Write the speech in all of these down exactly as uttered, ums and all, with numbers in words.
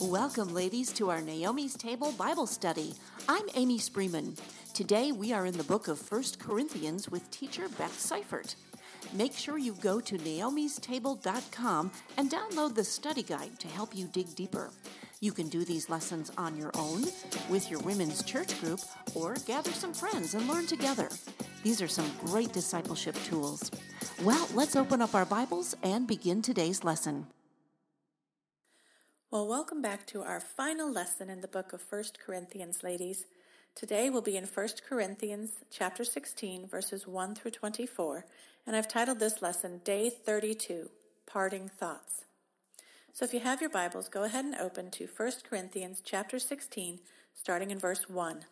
Welcome, ladies, to our Naomi's Table Bible study. I'm Amy Spreeman. Today we are in the book of First Corinthians with teacher Beth Seifert. Make sure you go to naomis table dot com and download the study guide to help you dig deeper. You can do these lessons on your own, with your women's church group, or gather some friends and learn together. These are some great discipleship tools. Well, let's open up our Bibles and begin today's lesson. Well, welcome back to our final lesson in the book of First Corinthians, ladies. Today we'll be in First Corinthians chapter sixteen, verses one through twenty-four, and I've titled this lesson, Day thirty-two, Parting Thoughts. So if you have your Bibles, go ahead and open to First Corinthians chapter sixteen, starting in verse one.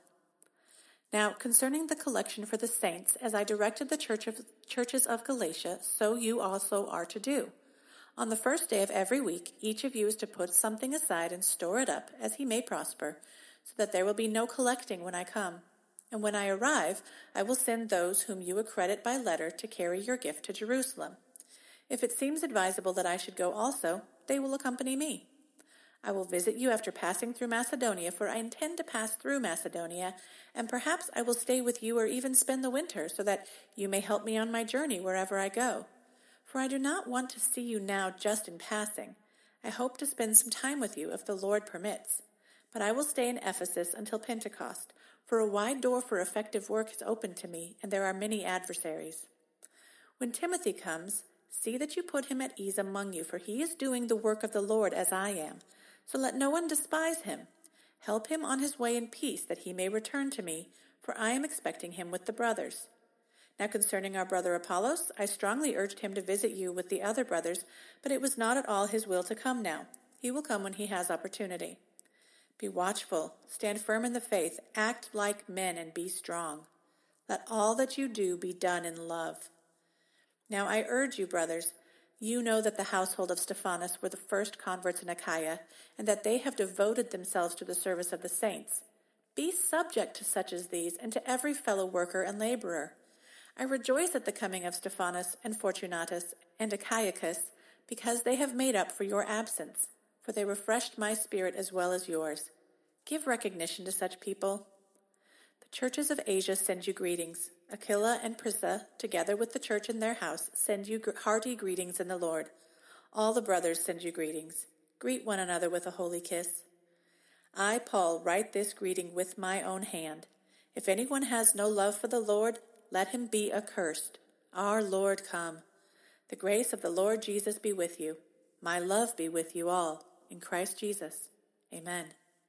Now, concerning the collection for the saints, as I directed the church of, churches of Galatia, so you also are to do. On the first day of every week, each of you is to put something aside and store it up, as he may prosper, so that there will be no collecting when I come. And when I arrive, I will send those whom you accredit by letter to carry your gift to Jerusalem. If it seems advisable that I should go also, they will accompany me. I will visit you after passing through Macedonia, for I intend to pass through Macedonia, and perhaps I will stay with you or even spend the winter, so that you may help me on my journey wherever I go. For I do not want to see you now just in passing. I hope to spend some time with you if the Lord permits. But I will stay in Ephesus until Pentecost, for a wide door for effective work is open to me, and there are many adversaries. When Timothy comes, see that you put him at ease among you, for he is doing the work of the Lord as I am. So let no one despise him. Help him on his way in peace, that he may return to me, for I am expecting him with the brothers. Now concerning our brother Apollos, I strongly urged him to visit you with the other brothers, but it was not at all his will to come now. He will come when he has opportunity. Be watchful, stand firm in the faith, act like men, and be strong. Let all that you do be done in love. Now I urge you, brothers, you know that the household of Stephanas were the first converts in Achaia, and that they have devoted themselves to the service of the saints. Be subject to such as these, and to every fellow worker and laborer. I rejoice at the coming of Stephanas and Fortunatus and Achaicus, because they have made up for your absence, for they refreshed my spirit as well as yours. Give recognition to such people. The churches of Asia send you greetings. Aquila and Prisca, together with the church in their house, send you hearty greetings in the Lord. All the brothers send you greetings. Greet one another with a holy kiss. I, Paul, write this greeting with my own hand. If anyone has no love for the Lord, let him be accursed. Our Lord come. The grace of the Lord Jesus be with you. My love be with you all. In Christ Jesus. Amen.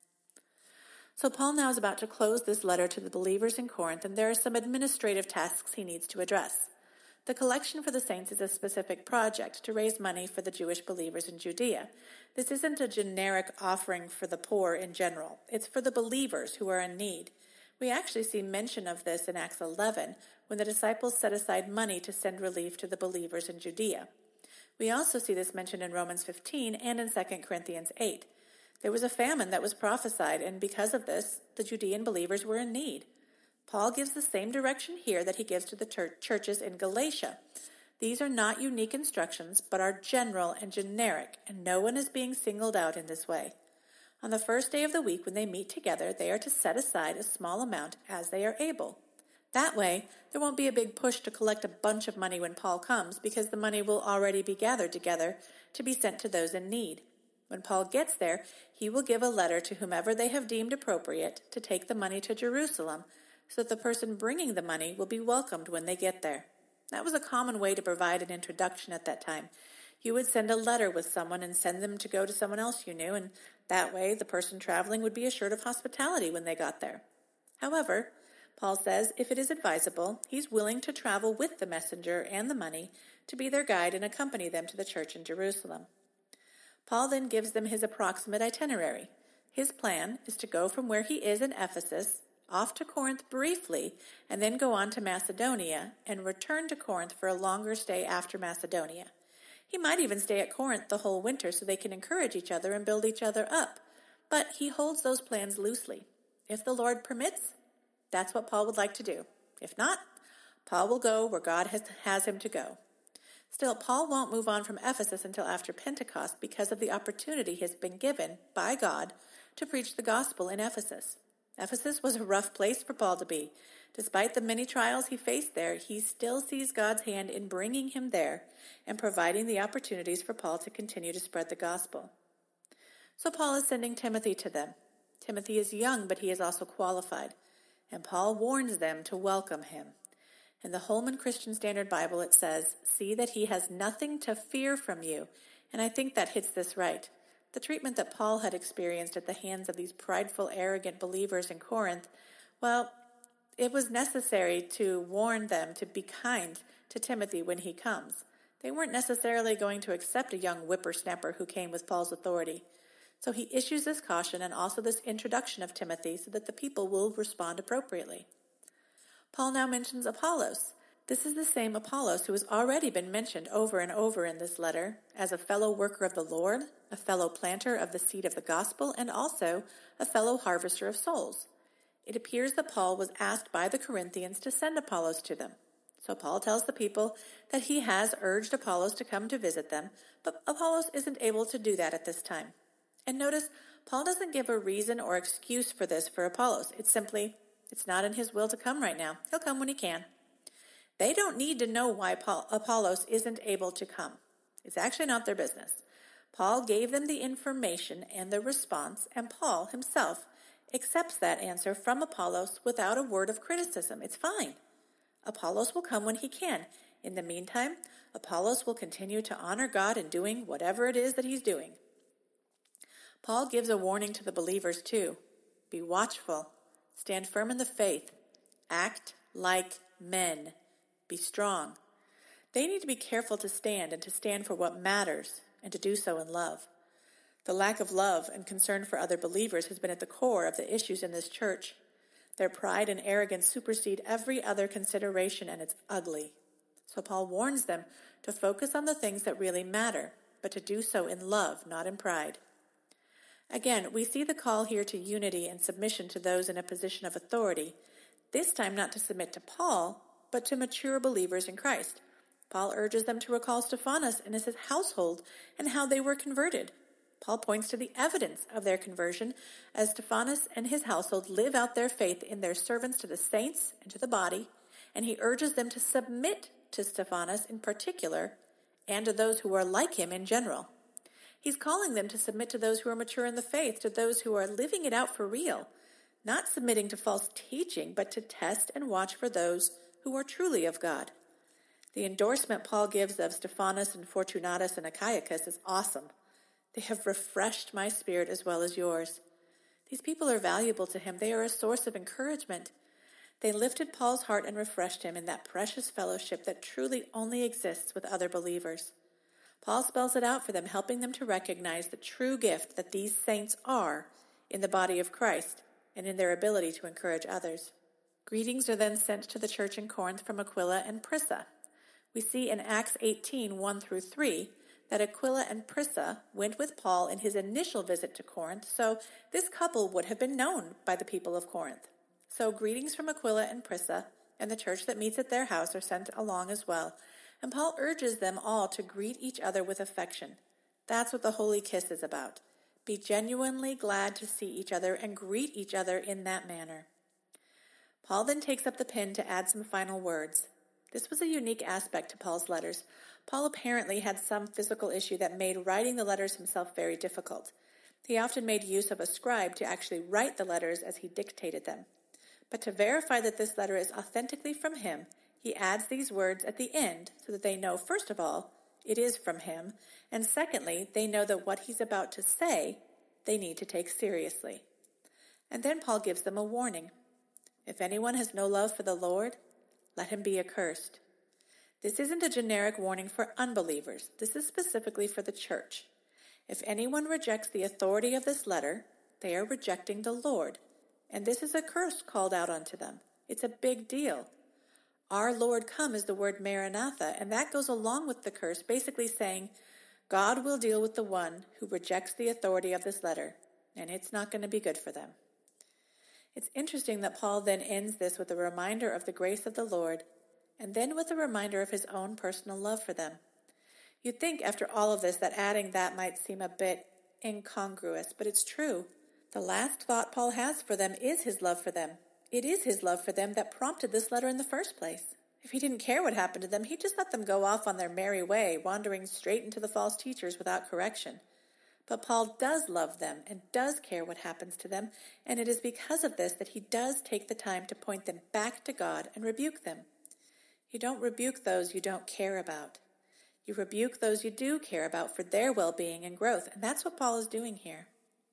So Paul now is about to close this letter to the believers in Corinth, and there are some administrative tasks he needs to address. The collection for the saints is a specific project to raise money for the Jewish believers in Judea. This isn't a generic offering for the poor in general. It's for the believers who are in need. We actually see mention of this in Acts eleven, when the disciples set aside money to send relief to the believers in Judea. We also see this mentioned in Romans fifteen and in Second Corinthians eight. There was a famine that was prophesied, and because of this, the Judean believers were in need. Paul gives the same direction here that he gives to the church- churches in Galatia. These are not unique instructions, but are general and generic, and no one is being singled out in this way. On the first day of the week, when they meet together, they are to set aside a small amount as they are able. That way, there won't be a big push to collect a bunch of money when Paul comes, because the money will already be gathered together to be sent to those in need. When Paul gets there, he will give a letter to whomever they have deemed appropriate to take the money to Jerusalem, so that the person bringing the money will be welcomed when they get there. That was a common way to provide an introduction at that time. You would send a letter with someone and send them to go to someone else you knew, and that way the person traveling would be assured of hospitality when they got there. However, Paul says if it is advisable, he's willing to travel with the messenger and the money to be their guide and accompany them to the church in Jerusalem. Paul then gives them his approximate itinerary. His plan is to go from where he is in Ephesus, off to Corinth briefly, and then go on to Macedonia, and return to Corinth for a longer stay after Macedonia. He might even stay at Corinth the whole winter so they can encourage each other and build each other up. But he holds those plans loosely. If the Lord permits, that's what Paul would like to do. If not, Paul will go where God has, has him to go. Still, Paul won't move on from Ephesus until after Pentecost because of the opportunity he has been given by God to preach the gospel in Ephesus. Ephesus was a rough place for Paul to be. Despite the many trials he faced there, he still sees God's hand in bringing him there and providing the opportunities for Paul to continue to spread the gospel. So Paul is sending Timothy to them. Timothy is young, but he is also qualified, and Paul warns them to welcome him. In the Holman Christian Standard Bible, it says, "See that he has nothing to fear from you." And I think that hits this right. The treatment that Paul had experienced at the hands of these prideful, arrogant believers in Corinth, well, it was necessary to warn them to be kind to Timothy when he comes. They weren't necessarily going to accept a young whippersnapper who came with Paul's authority. So he issues this caution and also this introduction of Timothy so that the people will respond appropriately. Paul now mentions Apollos. This is the same Apollos who has already been mentioned over and over in this letter as a fellow worker of the Lord, a fellow planter of the seed of the gospel, and also a fellow harvester of souls. It appears that Paul was asked by the Corinthians to send Apollos to them. So Paul tells the people that he has urged Apollos to come to visit them, but Apollos isn't able to do that at this time. And notice, Paul doesn't give a reason or excuse for this for Apollos. It's simply, it's not in his will to come right now. He'll come when he can. They don't need to know why Paul, Apollos isn't able to come. It's actually not their business. Paul gave them the information and the response, and Paul himself accepts that answer from Apollos without a word of criticism. It's fine. Apollos will come when he can. In the meantime, Apollos will continue to honor God in doing whatever it is that he's doing. Paul gives a warning to the believers too. Be watchful. Stand firm in the faith. Act like men. Be strong. They need to be careful to stand and to stand for what matters and to do so in love. The lack of love and concern for other believers has been at the core of the issues in this church. Their pride and arrogance supersede every other consideration, and it's ugly. So Paul warns them to focus on the things that really matter, but to do so in love, not in pride. Again, we see the call here to unity and submission to those in a position of authority, this time not to submit to Paul, but to mature believers in Christ. Paul urges them to recall Stephanas and his household and how they were converted. Paul points to the evidence of their conversion as Stephanas and his household live out their faith in their servants to the saints and to the body, and he urges them to submit to Stephanas in particular and to those who are like him in general. He's calling them to submit to those who are mature in the faith, to those who are living it out for real, not submitting to false teaching, but to test and watch for those who are truly of God. The endorsement Paul gives of Stephanas and Fortunatus and Achaicus is awesome. They have refreshed my spirit as well as yours. These people are valuable to him. They are a source of encouragement. They lifted Paul's heart and refreshed him in that precious fellowship that truly only exists with other believers. Paul spells it out for them, helping them to recognize the true gift that these saints are in the body of Christ and in their ability to encourage others. Greetings are then sent to the church in Corinth from Aquila and Prisca. We see in Acts eighteen, one through three, that Aquila and Prisca went with Paul in his initial visit to Corinth, so this couple would have been known by the people of Corinth. So greetings from Aquila and Prisca, and the church that meets at their house are sent along as well. And Paul urges them all to greet each other with affection. That's what the Holy Kiss is about. Be genuinely glad to see each other and greet each other in that manner. Paul then takes up the pen to add some final words. This was a unique aspect to Paul's letters. Paul apparently had some physical issue that made writing the letters himself very difficult. He often made use of a scribe to actually write the letters as he dictated them. But to verify that this letter is authentically from him, he adds these words at the end so that they know, first of all, it is from him, and secondly, they know that what he's about to say, they need to take seriously. And then Paul gives them a warning. If anyone has no love for the Lord, let him be accursed. This isn't a generic warning for unbelievers. This is specifically for the church. If anyone rejects the authority of this letter, they are rejecting the Lord, and this is a curse called out unto them. It's a big deal. Our Lord come is the word Maranatha, and that goes along with the curse, basically saying, God will deal with the one who rejects the authority of this letter, and it's not going to be good for them. It's interesting that Paul then ends this with a reminder of the grace of the Lord, and then with a reminder of his own personal love for them. You'd think after all of this that adding that might seem a bit incongruous, but it's true. The last thought Paul has for them is his love for them. It is his love for them that prompted this letter in the first place. If he didn't care what happened to them, he'd just let them go off on their merry way, wandering straight into the false teachers without correction. But Paul does love them and does care what happens to them, and it is because of this that he does take the time to point them back to God and rebuke them. You don't rebuke those you don't care about. You rebuke those you do care about for their well-being and growth, and that's what Paul is doing here.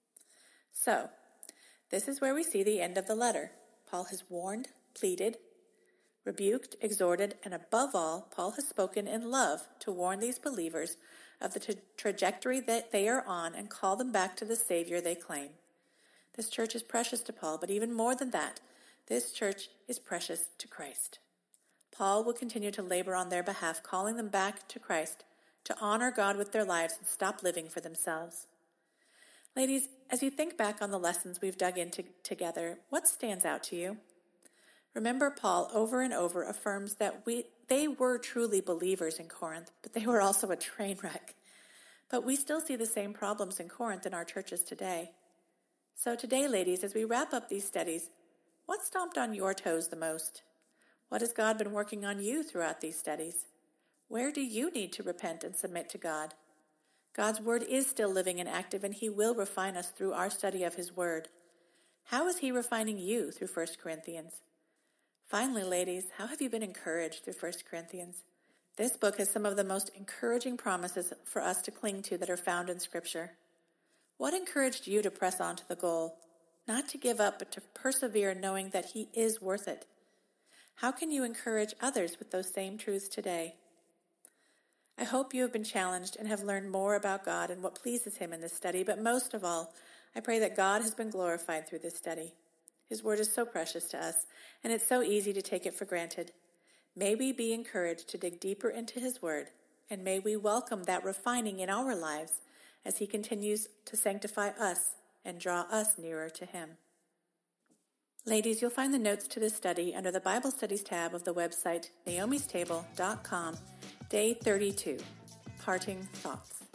So, this is where we see the end of the letter. Paul has warned, pleaded, rebuked, exhorted, and above all, Paul has spoken in love to warn these believers of the tra- trajectory that they are on and call them back to the Savior they claim. This church is precious to Paul, but even more than that, this church is precious to Christ. Paul will continue to labor on their behalf, calling them back to Christ, to honor God with their lives and stop living for themselves. Ladies, as you think back on the lessons we've dug into together, what stands out to you? Remember, Paul over and over affirms that we they were truly believers in Corinth, but they were also a train wreck. But we still see the same problems in Corinth in our churches today. So today, ladies, as we wrap up these studies, what stomped on your toes the most? What has God been working on you throughout these studies? Where do you need to repent and submit to God? God's word is still living and active, and he will refine us through our study of his word. How is he refining you through First Corinthians? Finally, ladies, how have you been encouraged through First Corinthians? This book has some of the most encouraging promises for us to cling to that are found in Scripture. What encouraged you to press on to the goal? Not to give up, but to persevere knowing that he is worth it. How can you encourage others with those same truths today? I hope you have been challenged and have learned more about God and what pleases him in this study, but most of all, I pray that God has been glorified through this study. His word is so precious to us, and it's so easy to take it for granted. May we be encouraged to dig deeper into his word, and may we welcome that refining in our lives as he continues to sanctify us and draw us nearer to him. Ladies, you'll find the notes to this study under the Bible Studies tab of the website naomis table dot com, Day thirty-two, Parting Thoughts.